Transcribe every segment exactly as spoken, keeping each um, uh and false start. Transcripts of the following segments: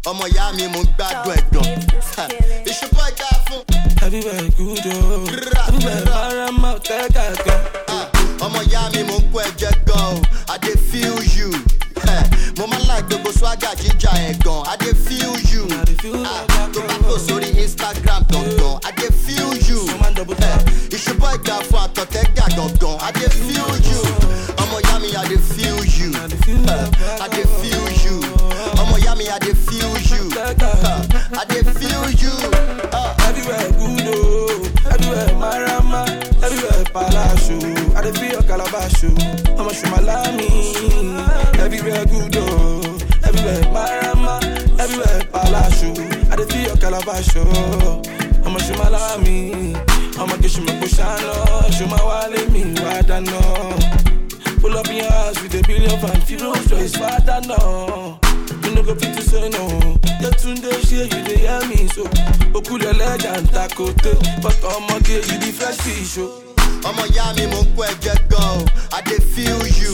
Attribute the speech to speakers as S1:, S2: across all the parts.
S1: ọmọ ìyá mi mo ń gbádùn ẹ̀gbọ́n. Ìṣùpọ̀ ìjà fún.
S2: Everywhere good o, everywhere marama tẹ́ka gan.
S1: Ọmọ ìyá mi mo ń kó ẹ̀jẹ̀ gan o, I dey feel you. Mo máa like gbogbo swagger jíjà ẹ̀ gan, I dey feel you. Tó bá kò sórí Instagram gangan, I dey feel you. Ìṣùpọ̀ ìjà fún àtọ̀tẹ́gà gangan, I dey feel you. Ọmọ ìyá mi, I dey feel you. I dey feel you. Ọmọ ìyá mi, I dey feel you. I dey feel you.
S2: Everywhere good o, everywhere marama, everywhere palace o. I dey feel your calabash o, ọmọ Ṣùmàlámì. Everywhere good o, everywhere marama, everywhere palace o. I dey feel your calabash o, ọmọ Ṣùmàlámì. Ọmọ kìsùmọ̀ kò ṣáná, Ṣùmàwálé mi wá dáná. Pull up in your house with a billion fan, feel Rolls-Royce wá dáná. You no go fit to say no. You tunde share you dey hear me so. Okule legend takote, but ọmọ gay you the fresh fish o.
S1: Ọmọ ìyá mi mo ń kó ẹ̀jẹ̀ gan o, I dey feel you.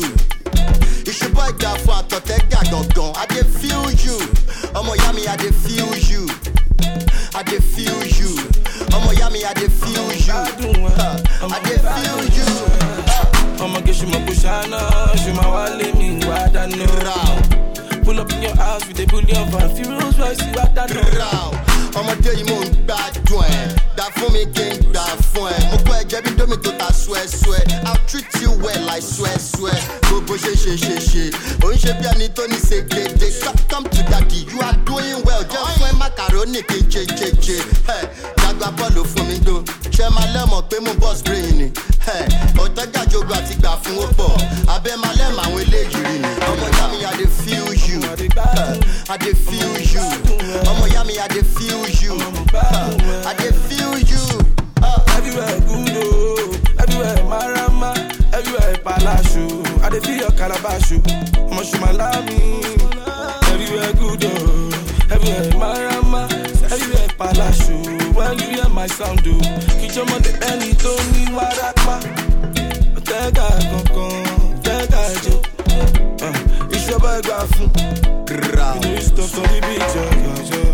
S1: Ìṣùpọ̀ ìjà fún àtọ̀tẹ́gà gangan, I dey feel you. Ọmọ ìyá mi, I dey feel you. I dey feel you. Ọmọ ìyá mi, I dey feel you. I dey feel you.
S2: Ọmọ gay ṣùmọ̀ kò ṣáná, Ṣùmàwálé mi wá dáná. Pull up in your house with a billion van, feel Rolls-Royce wá dáná.
S1: Ọmọdé yìí mò ń gbádùn ẹ̀, dá fún mi kí n gbà fún ẹ. Mo kọ́ ẹ̀jẹ̀ bí Domi tó ta suẹ́suẹ́, I'll treat you well like suẹ́suẹ́. Gbogbo ṣe ṣe ṣe ṣe, ò ń ṣe bí ẹni tó ní ṣègede. Come to daddy, you are doing well, jẹ́ fún ẹ macaroni kí n ṣe ṣe ṣe. Dàgbà bọ́ọ̀lù fún mi gbó, ṣé máa lẹ́mọ̀ pé mo bọ́ screen ni. Ọ̀tẹ́gà jogun àti gbà fún ó pọ̀, abẹ́ máa lẹ́mọ̀ àwọn eléyìí rí ni. Ọmọ ìyá mi, I dey feel you. I dey feel you. Ọmọ ìyá mi, I dey feel you. I dey feel you.
S2: Everywhere good o, everywhere marama, everywhere palace o. I dey feel your calabash o, ọmọ Ṣùmàlámì. Everywhere good o, everywhere marama, everywhere palace o. When you hear my sound o, kìjọmọ de ẹni tó ní wárápá. Ọ̀tẹ́gà kankan, ọ̀tẹ́gà jẹ. Ìṣọ́bà ẹgbàá fún. You know you stop on the beat, yeah, yeah, yeah.